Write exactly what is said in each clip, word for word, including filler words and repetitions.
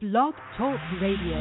Blog Talk Radio.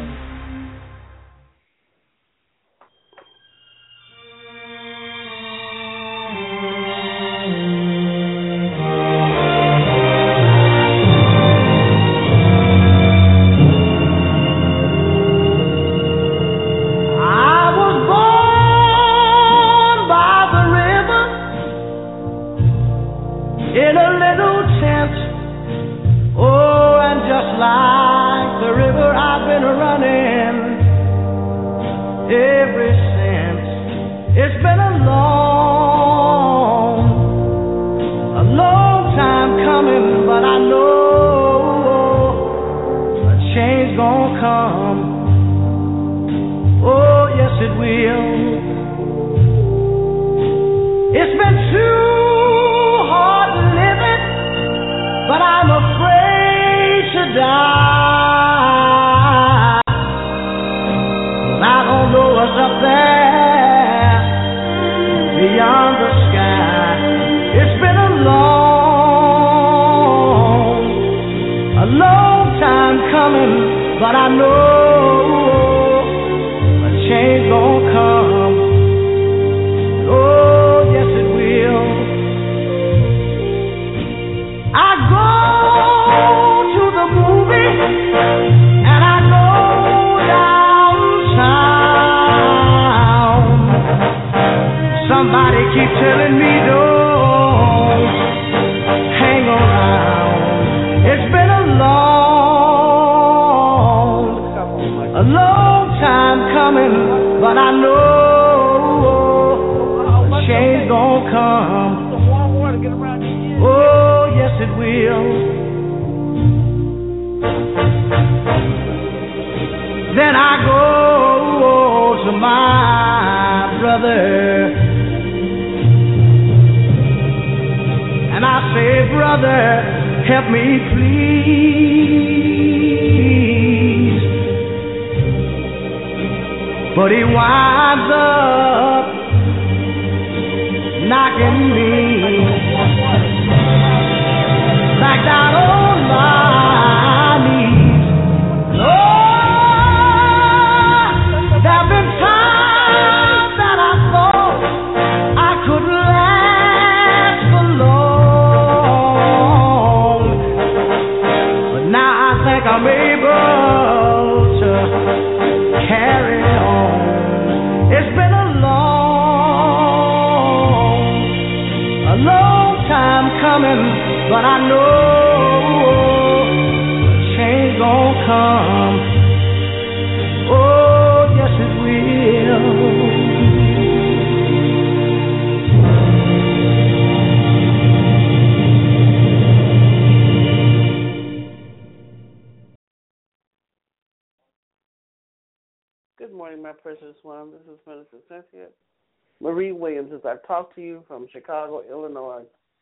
Talk to you from Chicago, Illinois,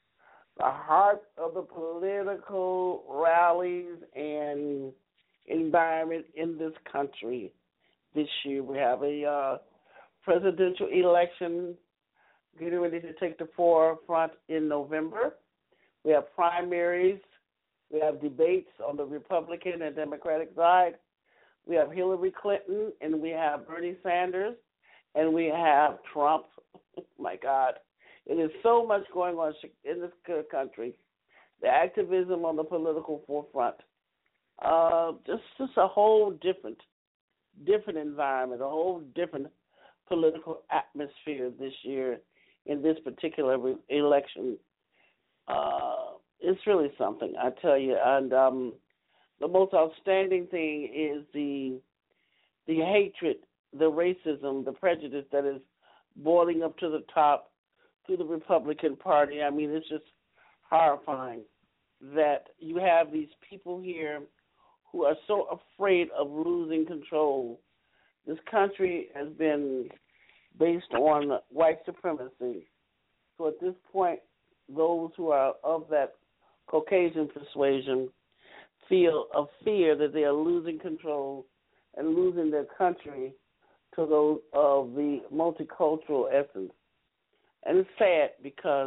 the heart of the political rallies and environment in this country. This year we have a uh, presidential election getting ready to take the forefront in November. We have primaries. We have debates on the Republican and Democratic side. We have Hillary Clinton, and we have Bernie Sanders, and we have Trump. My God, it is so much going on in this country. The activism on the political forefront, uh, just just a whole different, different environment, a whole different political atmosphere this year in this particular re- election. Uh, it's really something, I tell you. And um, the most outstanding thing is the the hatred, the racism, the prejudice that is boiling up to the top to the Republican Party. I mean, it's just horrifying that you have these people here who are so afraid of losing control. This country has been based on white supremacy. So at this point, those who are of that Caucasian persuasion feel a fear that they are losing control and losing their country to those of the multicultural essence. And it's sad because,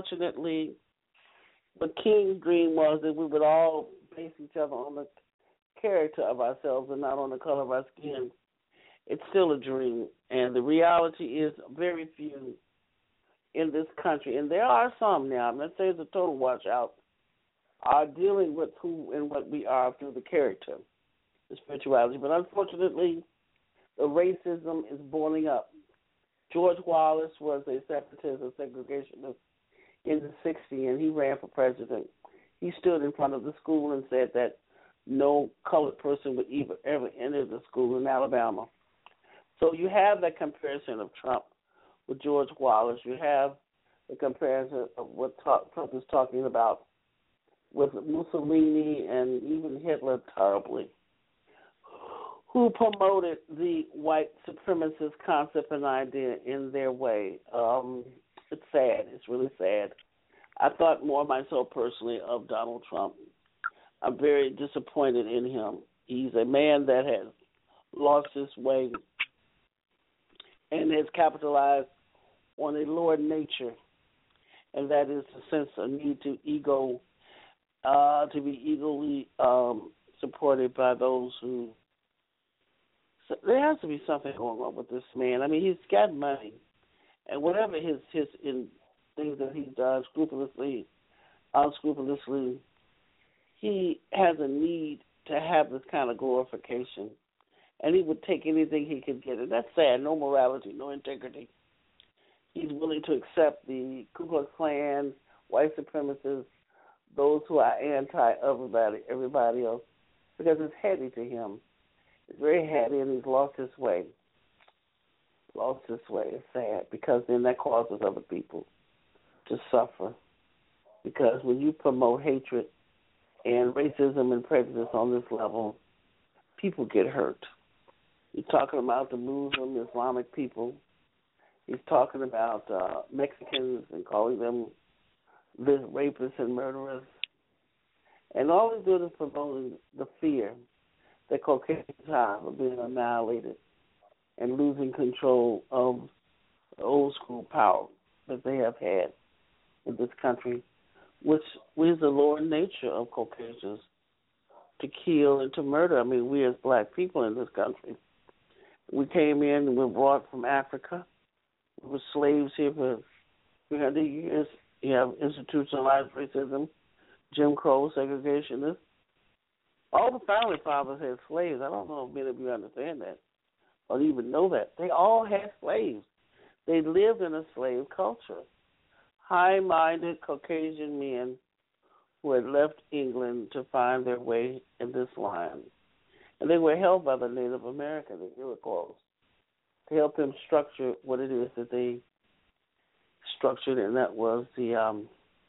unfortunately, the King's dream was that we would all face each other on the character of ourselves and not on the color of our skin, it's still a dream. And the reality is very few in this country, and there are some now, I'm not saying it's a total washout, are dealing with who and what we are through the character, the spirituality. But unfortunately, the racism is boiling up. George Wallace was a separatist, a segregationist in the sixties, and he ran for president. He stood in front of the school and said that no colored person would even ever enter the school in Alabama. So you have that comparison of Trump with George Wallace. You have the comparison of what talk, Trump is talking about with Mussolini and even Hitler terribly, who promoted the white supremacist concept and idea in their way. Um, it's sad. It's really sad. I thought more myself personally of Donald Trump. I'm very disappointed in him. He's a man that has lost his way and has capitalized on a lower nature, and that is the sense of need to ego, uh, to be eagerly um, supported by those who. So there has to be something going on with this man. I mean, he's got money, and whatever his his in things that he does scrupulously, unscrupulously, he has a need to have this kind of glorification, and he would take anything he could get. And that's sad. No morality, no integrity. He's willing to accept the Ku Klux Klan, white supremacists, those who are anti everybody, everybody else, because it's heady to him. It's very heady, and he's lost his way. Lost his way. It's sad, because then that causes other people to suffer. Because when you promote hatred and racism and prejudice on this level, people get hurt. You're talking about the Muslim, Islamic people. He's talking about uh, Mexicans and calling them the rapists and murderers. And all he's doing is promoting the fear that Caucasians have of being annihilated and losing control of the old school power that they have had in this country, which is the lower nature of Caucasians, to kill and to murder. I mean, we as black people in this country, we came in and were brought from Africa. We were slaves here for three hundred years. You have institutionalized racism, Jim Crow, segregationists. All the founding fathers had slaves. I don't know if many of you understand that or even know that. They all had slaves. They lived in a slave culture. High-minded Caucasian men who had left England to find their way in this land. And they were held by the Native Americans, the Iroquois, to help them structure what it is that they structured, and that was the um,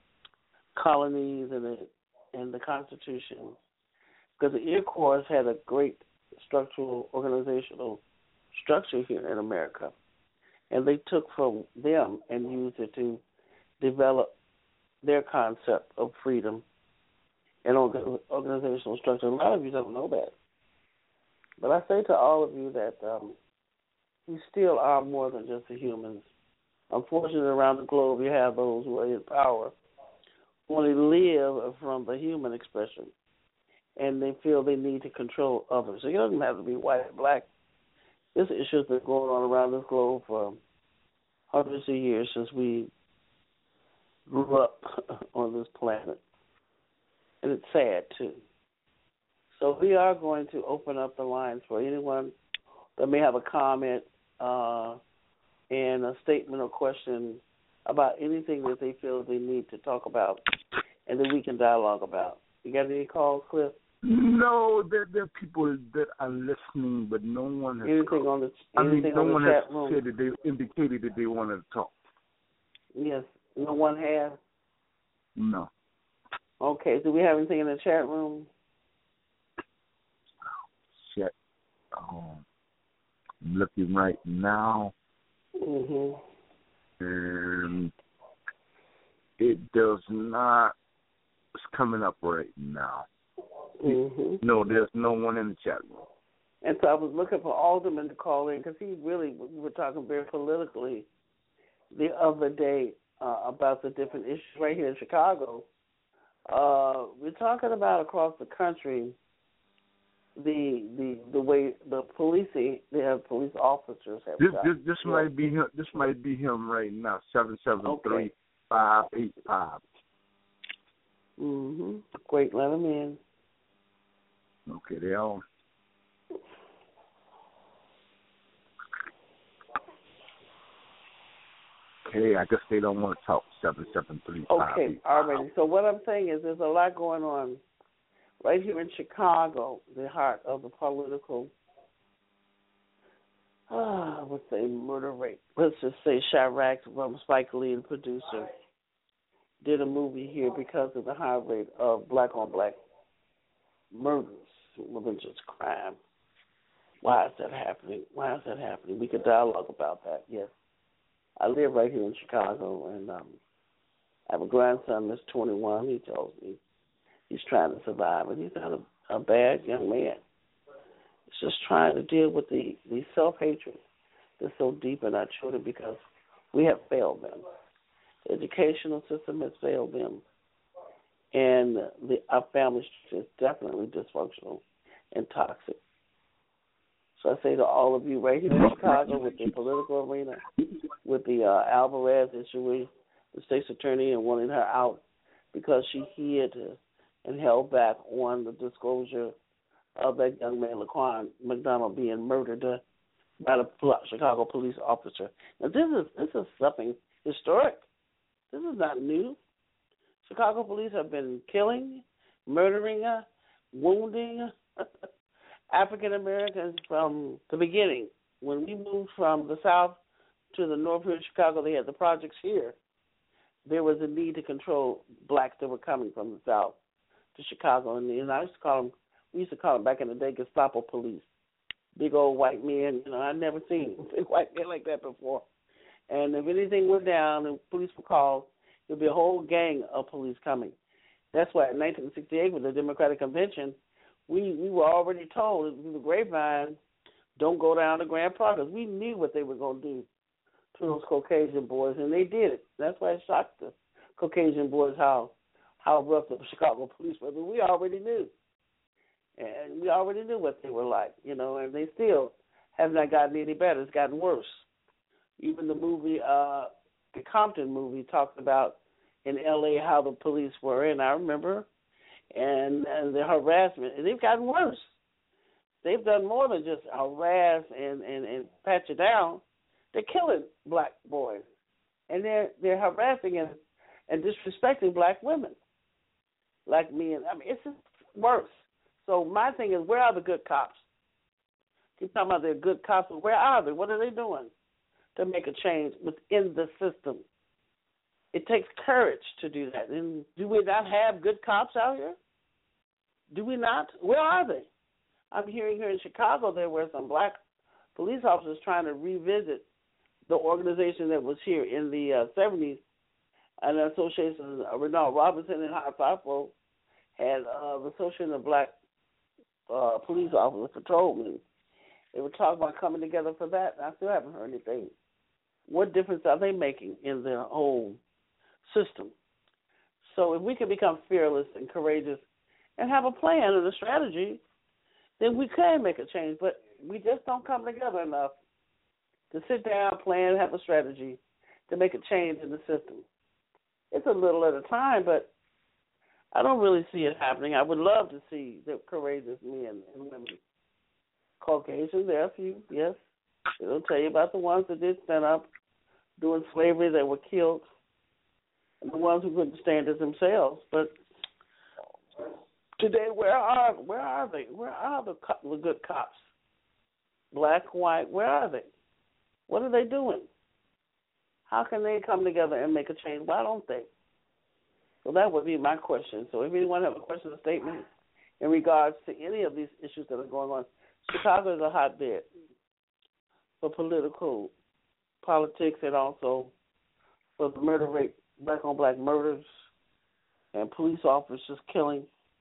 colonies and the, and the Constitution. Because the Iroquois had a great structural, organizational structure here in America. And they took from them and used it to develop their concept of freedom and organizational structure. A lot of you don't know that. But I say to all of you that um, we still are more than just the humans. Unfortunately, around the globe, you have those who are in power who only live from the human expression, and they feel they need to control others. So it doesn't have to be white or black. This issue has been going on around this globe for hundreds of years since we grew up on this planet. And it's sad, too. So we are going to open up the lines for anyone that may have a comment uh, and a statement or question about anything that they feel they need to talk about and that we can dialogue about. You got any calls, Cliff? No, there, there are people that are listening, but no one has anything on the I mean, anything no on the one chat has room? said that they indicated that they wanted to talk. Yes, no one has. No. Okay, do we have anything in the chat room? Chat. Oh, I'm looking right now. Mhm. And it does not. It's coming up right now. Mm-hmm. No, there's no one in the chat room. And so I was looking for Alderman to call in because he really, we were talking very politically the other day uh, about the different issues right here in Chicago. Uh, we're talking about across the country the the the way the policing, the police officers have This got. this this Yeah. might be him. This might be him right now. Seven seven three Okay. five eight five. Mhm. Great. Let them in. Okay, they on. Okay, I guess they don't want to talk. Seven seven three five Okay. eight five. Already. So what I'm saying is, there's a lot going on right here in Chicago, the heart of the political. Ah, I would say murder rate. Let's just say Chirac, from Spike Lee, the producer, did a movie here because of the high rate of black on black murders, religious crime. Why is that happening? Why is that happening? We could dialogue about that, yes. I live right here in Chicago, and um, I have a grandson that's twenty-one. He tells me he's trying to survive, and he's not a, a bad young man. He's just trying to deal with the, the self-hatred that's so deep in our children because we have failed them. The educational system has failed them, and the, our family is definitely dysfunctional and toxic. So I say to all of you right here in Chicago, with the political arena, with the uh, Alvarez issue, the state's attorney, and wanting her out because she hid and held back on the disclosure of that young man, Laquan McDonald, being murdered uh, by the Chicago police officer. Now this is this is something historic. This is not new. Chicago police have been killing, murdering, uh, wounding African Americans from the beginning. When we moved from the South to the North here in Chicago, they had the projects here. There was a need to control blacks that were coming from the South to Chicago, and, and I used to call them. We used to call them back in the day Gestapo police, big old white men. You know, I'd never seen big white men like that before. And if anything went down and police were called, there'd be a whole gang of police coming. That's why in nineteen sixty-eight, with the Democratic Convention, we, we were already told through the grapevine, don't go down to Grand Park, because we knew what they were going to do to those Caucasian boys, and they did it. That's why it shocked the Caucasian boys how how rough the Chicago police were. But we already knew. And we already knew what they were like, you know, and they still have not gotten any better. It's gotten worse. Even the movie, uh, the Compton movie, talked about in L A how the police were, and I remember, and, and the harassment, and they've gotten worse. They've done more than just harass and, and, and pat you down. They're killing black boys, and they're they're harassing and, and disrespecting black women, like me. And I mean, it's just worse. So my thing is, where are the good cops? Keep talking about they're good cops, but where are they? What are they doing to make a change within the system? It takes courage to do that. And do we not have good cops out here? Do we not? Where are they? I'm hearing here in Chicago there were some black police officers trying to revisit the organization that was here in the uh, seventies, and the Association of Renal Robinson and High Fafo had uh, the Association of Black uh, Police Officers, patrolmen. They were talking about coming together for that, and I still haven't heard anything. What difference are they making in the whole system? So if we can become fearless and courageous and have a plan and a strategy, then we can make a change. But we just don't come together enough to sit down, plan, have a strategy to make a change in the system. It's a little at a time, but I don't really see it happening. I would love to see the courageous men and women. Caucasian, there are a few, yes. They'll tell you about the ones that did stand up during slavery that were killed, and the ones who couldn't stand it themselves. But today, where are where are they? Where are the, co- the good cops? Black, white, where are they? What are they doing? How can they come together and make a change? Why don't they? So that would be my question. So if anyone have a question or statement in regards to any of these issues that are going on, Chicago is a hotbed for political politics and also for the murder rate, black on black murders, and police officers killing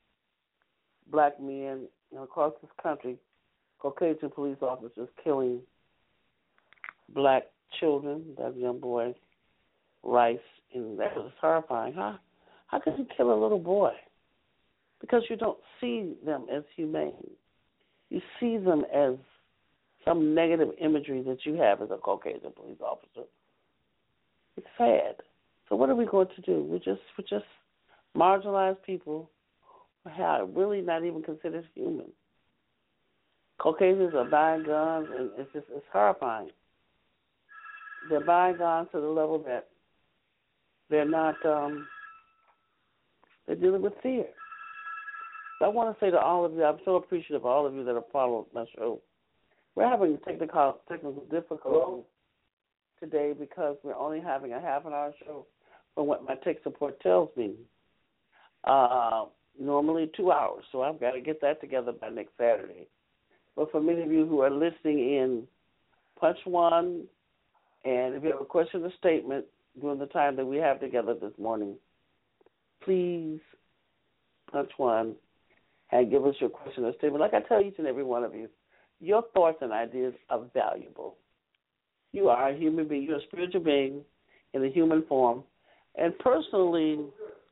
black men, you know, across this country. Caucasian police officers killing black children. That young boy, Rice, and that was horrifying. How how can you kill a little boy? Because you don't see them as humane. you see them as some negative imagery that you have as a Caucasian police officer. It's sad. So what are we going to do? We're just we're just marginalized people who are really not even considered human. Caucasians are buying guns, and it's just it's horrifying. They're buying guns to the level that they're not. Um, they're dealing with fear. So I want to say to all of you, I'm so appreciative of all of you that have followed my show. We're having technical technical difficulties today because we're only having a half an hour show from what my tech support tells me. Uh, normally two hours, so I've got to get that together by next Saturday. But for many of you who are listening in, punch one, and if you have a question or statement during the time that we have together this morning, please punch one and give us your question or statement. Like I tell each and every one of you, your thoughts and ideas are valuable. You are a human being. You're a spiritual being in a human form. And personally,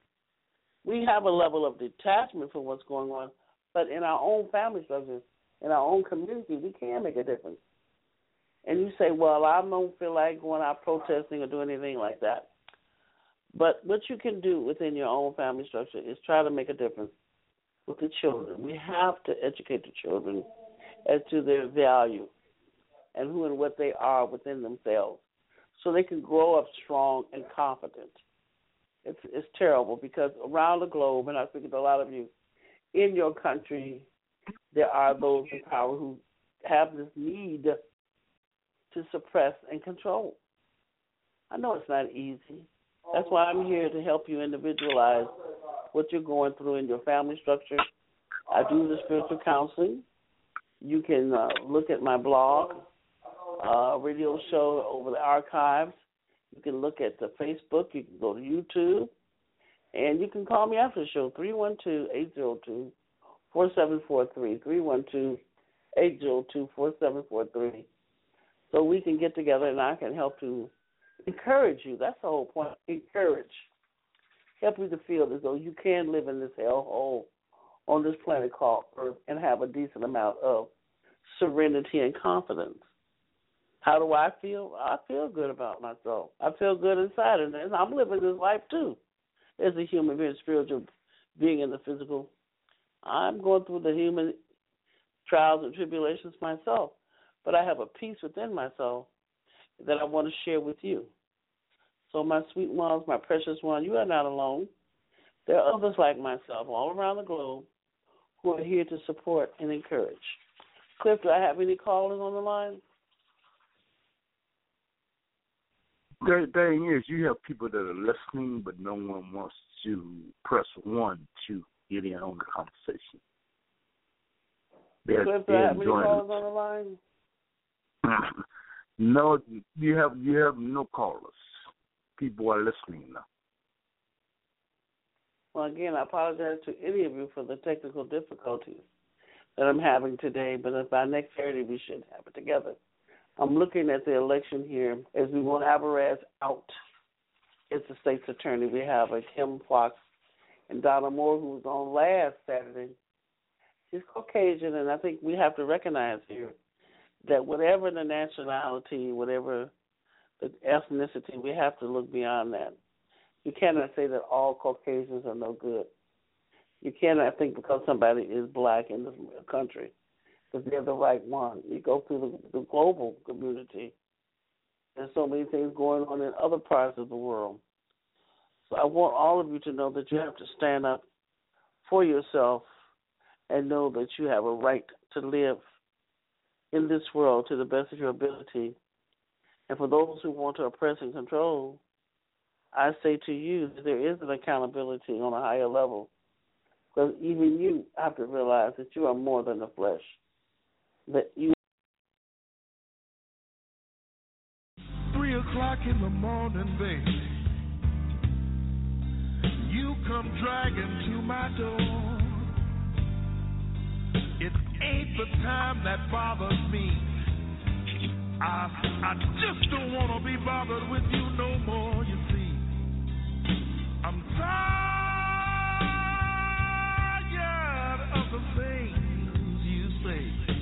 we have a level of detachment from what's going on, but in our own family structures, in our own community, we can make a difference. And you say, well, I don't feel like going out protesting or doing anything like that. But what you can do within your own family structure is try to make a difference with the children. We have to educate the children as to their value and who and what they are within themselves so they can grow up strong and confident. It's it's terrible because around the globe, and I speak to a lot of you, in your country, there are those in power who have this need to suppress and control. I know it's not easy. That's why I'm here to help you individualize what you're going through in your family structure. I do the spiritual counseling. You can uh, look at my blog, uh, radio show over the archives. You can look at the Facebook. You can go to YouTube. And you can call me after the show, three one two, eight zero two, four seven four three, three one two, eight zero two, four seven four three. So we can get together and I can help to encourage you. That's the whole point. Encourage. Help you to feel as though you can live in this hellhole on this planet called Earth and have a decent amount of serenity and confidence. How do I feel? I feel good about myself. I feel good inside, and I'm living this life too. As a human being, spiritual being in the physical, I'm going through the human trials and tribulations myself, but I have a peace within myself that I want to share with you. So my sweet ones, my precious one, you are not alone. There are others like myself all around the globe who are here to support and encourage. Cliff, do I have any callers on the line? The thing is, you have people that are listening, but no one wants to press one to get in on the conversation. They're, Cliff, do I have any callers on the line? No, you have you have no callers. People are listening now. Well, again, I apologize to any of you for the technical difficulties that I'm having today, but by next Saturday we should have it together. I'm looking at the election here as we want Alvarez out as the state's attorney. We have a Kim Fox and Donna Moore, who was on last Saturday. She's Caucasian, and I think we have to recognize here that whatever the nationality, whatever the ethnicity, we have to look beyond that. You cannot say that all Caucasians are no good. You cannot think because somebody is black in this country that they're the right one. You go through the, the global community. There's so many things going on in other parts of the world. So I want all of you to know that you have to stand up for yourself and know that you have a right to live in this world to the best of your ability. And for those who want to oppress and control, I say to you that there is an accountability on a higher level, because even you have to realize that you are more than the flesh, that you. Three o'clock in the morning, baby, you come dragging to my door. It ain't the time that bothers me. I I just don't want to be bothered with you no more, you see. I'm tired of the things you say.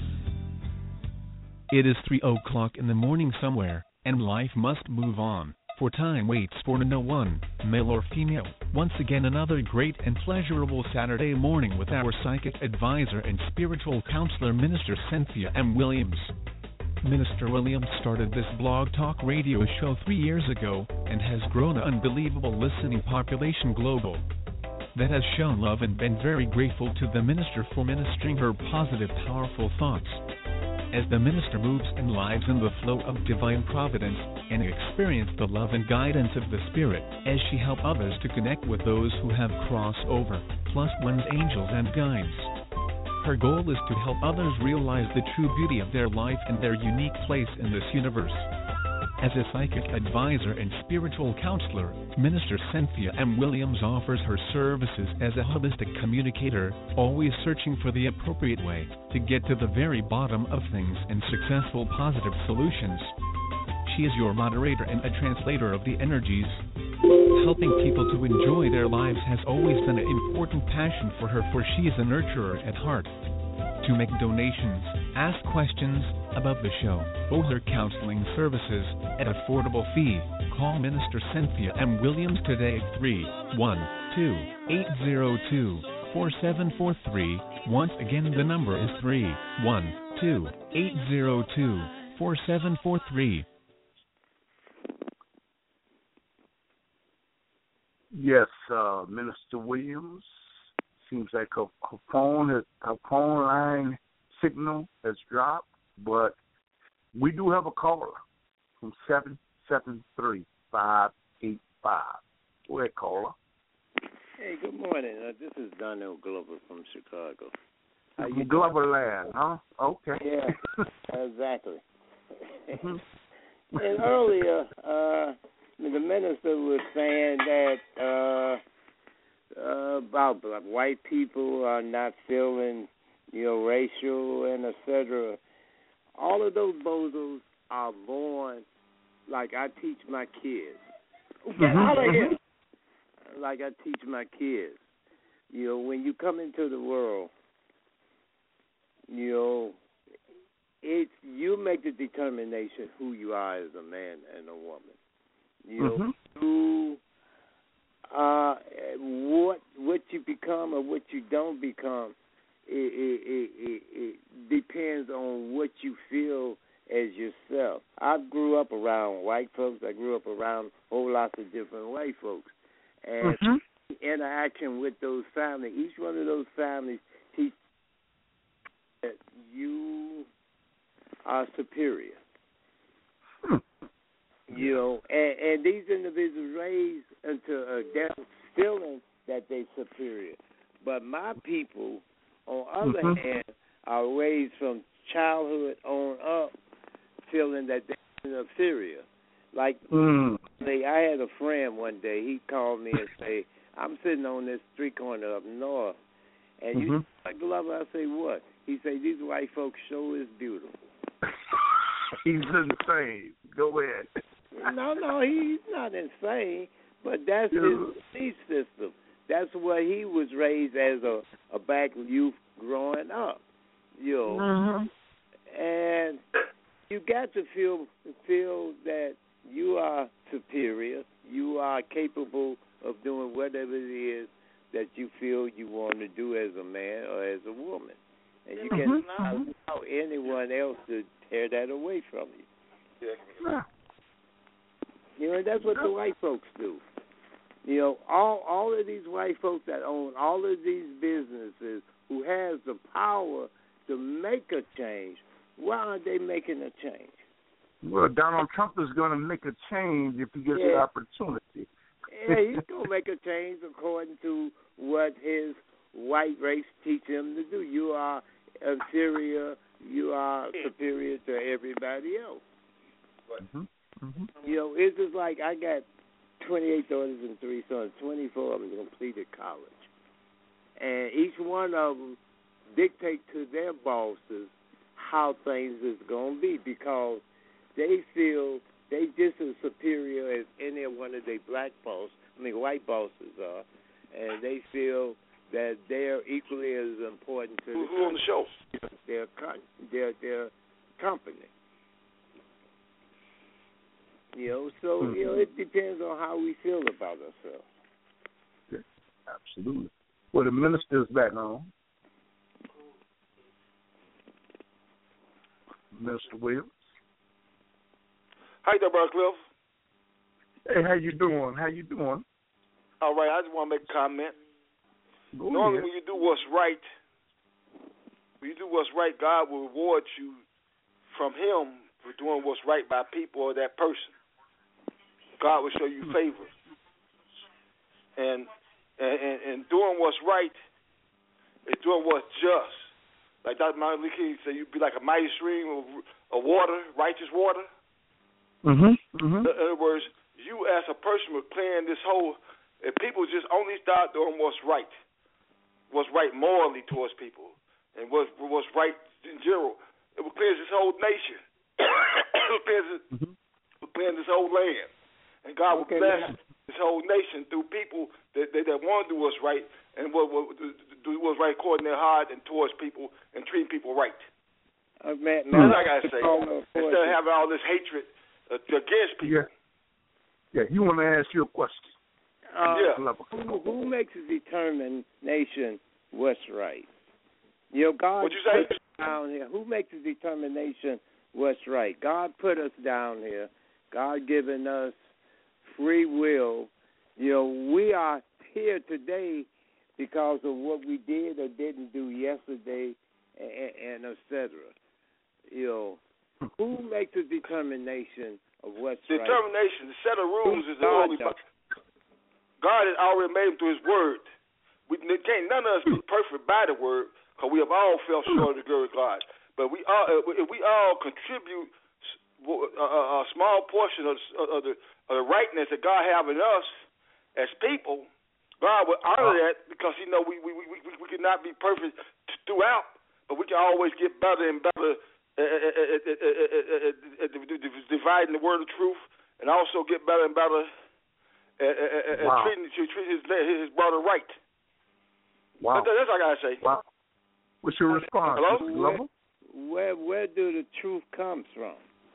It is three o'clock in the morning somewhere, and life must move on, for time waits for no one, male or female. Once again, another great and pleasurable Saturday morning with our psychic advisor and spiritual counselor, Minister Cynthia M. Williams. Minister Williams started this blog talk radio show three years ago, and has grown an unbelievable listening population global that has shown love and been very grateful to the minister for ministering her positive, powerful thoughts. As the minister moves and lives in the flow of divine providence and experience the love and guidance of the Spirit, as she helps others to connect with those who have crossed over, plus one's angels and guides. Her goal is to help others realize the true beauty of their life and their unique place in this universe. As a psychic advisor and spiritual counselor, Minister Cynthia M. Williams offers her services as a holistic communicator, always searching for the appropriate way to get to the very bottom of things and successful positive solutions. She is your moderator and a translator of the energies. Helping people to enjoy their lives has always been an important passion for her, for she is a nurturer at heart. To make donations, ask questions about the show, or her counseling services at affordable fee, call Minister Cynthia M. Williams today at three one two, eight zero two, four seven four three. Once again, the number is three one two, eight zero two, four seven four three. Yes, uh, Minister Williams. Seems like her, her phone has, her phone line signal has dropped, but we do have a caller from seven seven three, five eight five. Go ahead, caller. Hey, good morning. Uh, this is Donnell Glover from Chicago. How you Glover Land, huh? Okay. Yeah, exactly. And earlier, uh, the minister was saying that uh, uh, about black, white people are not feeling, you know, racial and et cetera. All of those bozos are born like I teach my kids. Get out of here. Like I teach my kids. You know, when you come into the world, you know, it's you make the determination who you are as a man and a woman. You know, mm-hmm. who, uh, what what you become or what you don't become, it, it, it, it, it depends on what you feel as yourself. I grew up around white folks. I grew up around whole lots of different white folks. And mm-hmm. interaction with those families, each one of those families teach that you are superior. Hmm. You know, and, and these individuals raised into a death feeling that they're superior. But my people, on the other mm-hmm. hand, are raised from childhood on up feeling that they're inferior. Like, mm. they, I had a friend one day, he called me and say, I'm sitting on this street corner up north, and mm-hmm. you like Glover, I say, what? He say, these white folks show is beautiful. He's insane. Go ahead. No, no, he's not insane, but that's yeah. his belief system. That's what he was raised as a, a black youth growing up, you know. Mm-hmm. And you got to feel feel that you are superior. You are capable of doing whatever it is that you feel you want to do as a man or as a woman. And you mm-hmm. cannot allow anyone else to tear that away from you. Yeah. You know, that's what the white folks do. You know, all all of these white folks that own all of these businesses who has the power to make a change, why aren't they making a change? Well, Donald Trump is going to make a change if he gets yeah. the opportunity. Yeah, he's going to make a change according to what his white race teach him to do. You are inferior. You are superior to everybody else. Mm-hmm. Mm-hmm. You know, it's just like I got twenty-eight daughters and three sons. twenty-four of them completed college. And each one of them dictate to their bosses how things is going to be because they feel they just as superior as any one of their black boss, I mean white bosses are, and they feel that they're equally as important to Who's on the show? Their, their, their company. You know, so mm-hmm. you know, it depends on how we feel about ourselves. Yeah, absolutely. Well, the minister's back on. Mister Williams. How you doing, Brother Cliff? Hey, how you doing? How you doing? All right, I just want to make a comment. Go Normally, ahead. when you do what's right, when you do what's right, God will reward you from Him for doing what's right by people or that person. God will show you favor, and and and doing what's right is doing what's just. Like Doctor Martin Luther King said, you'd be like a mighty stream of, of water, righteous water. Mm-hmm. mm-hmm. In other words, you as a person would clear this whole. If people just only start doing what's right, what's right morally towards people, and what's what's right in general, it would cleanse this whole nation. It would cleanse, it, mm-hmm. it would cleanse this whole land, and God would Okay, bless man. this whole nation through people that that, that want to do what's right and what, what do what's right according to their heart and towards people and treating people right. Uh, man, That's man, what I gotta say. Instead of having all this hatred uh, against people. Yeah. Yeah. You want to ask you a question? Uh, Yeah. Who, who makes a determination what's right? You know, God What'd you say? put us down here. Who makes a determination what's right? God put us down here. God given us free will. You know, we are here today because of what we did or didn't do yesterday, and, and et cetera. You know, who makes a determination of what's right? Determination, the set of rules is the God only. does. God has already made them through His Word. We can't none of us be perfect by the Word, because we have all fell short of the glory of God. But we all, if we all contribute a, a small portion of, of, the, of the rightness that God have in us as people, God will honor that because He know we we we we, we cannot be perfect throughout, but we can always get better and better at dividing the word of truth, and also get better and better. And wow. treating treat his his brother right. Wow. That's, that's what I gotta say. Wow. What's your response? Hello? Where, where where do the truth comes from?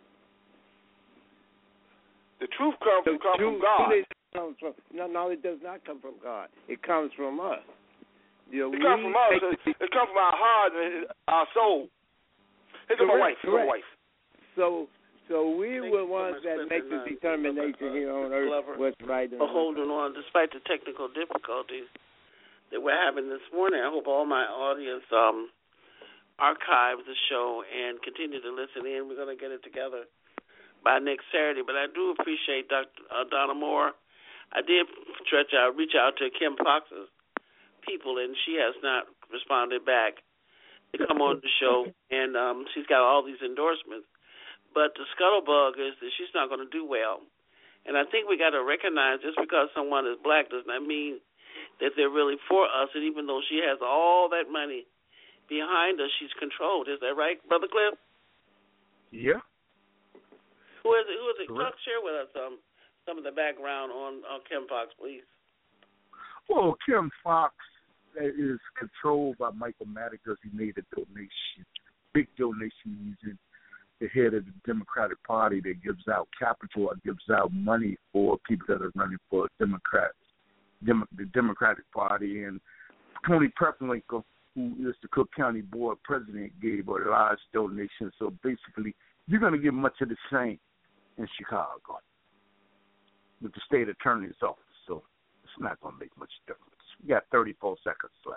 The truth comes the come truth from God. Comes from, no, no, it does not come from God. It comes from us. You know, it comes from us. It, it comes from our heart and our soul. It's my wife. It's my wife. So. So we Thank were so ones much, that make the uh, determination uh, here on Glover, earth what's right and for holding on despite the technical difficulties that we're having this morning. I hope all my audience um, archives the show and continue to listen in. We're going to get it together by next Saturday. But I do appreciate Doctor Uh, Donna Moore. I did stretch out, reach out to Kim Fox's people, and she has not responded back to come on the show. And um, she's got all these endorsements. But the scuttlebug is that she's not going to do well. And I think we got to recognize just because someone is black does not mean that they're really for us. And even though she has all that money behind her, she's controlled. Is that right, Brother Cliff? Yeah. Who is it? Who is it? Clark, share with us um, some of the background on, on Kim Fox, please. Well, Kim Fox is controlled by Michael Maddox because he made a donation, big donation using the head of the Democratic Party that gives out capital or gives out money for people that are running for Democrats, Dem- the Democratic Party. And Tony Preplinkle, who is the Cook County Board President, gave a large donation. So basically, you're going to get much of the same in Chicago with the state attorney's office. So it's not going to make much difference. We got thirty-four seconds left.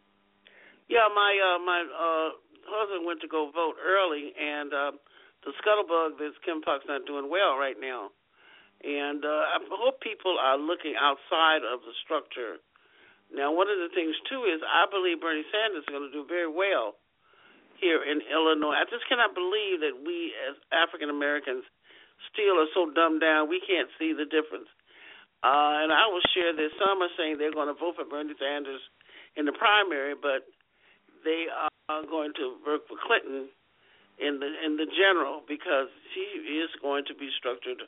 Yeah, my uh, my uh, husband went to go vote early, and uh, the scuttlebug is Kim Fox not doing well right now. And uh, I hope people are looking outside of the structure. Now, one of the things, too, is I believe Bernie Sanders is going to do very well here in Illinois. I just cannot believe that we as African Americans still are so dumbed down we can't see the difference. Uh, and I will share this. Some are saying they're going to vote for Bernie Sanders in the primary, but they are going to work for Clinton in the in the general because he is going to be structured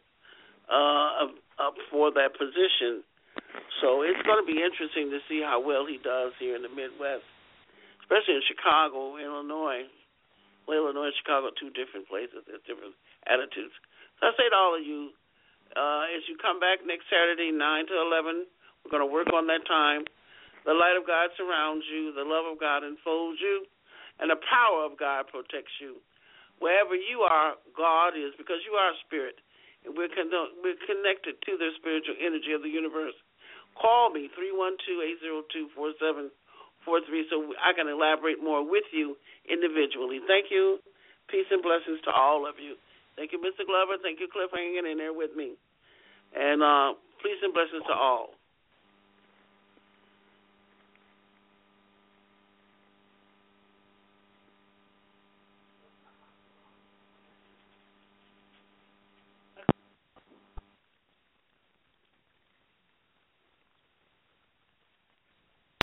uh, up for that position. So it's going to be interesting to see how well he does here in the Midwest, especially in Chicago, Illinois. Well, Illinois and Chicago are two different places. There's different attitudes. So I say to all of you, Uh, as you come back next Saturday, nine to eleven, we're going to work on that time. The light of God surrounds you. The love of God enfolds you. And the power of God protects you. Wherever you are, God is, because you are a spirit. And we're, con- we're connected to the spiritual energy of the universe. Call me, three one two, eight zero two, four seven four three, so I can elaborate more with you individually. Thank you. Peace and blessings to all of you. Thank you, Mister Glover. Thank you, Cliff, hanging in there with me. And uh, peace and blessings to all.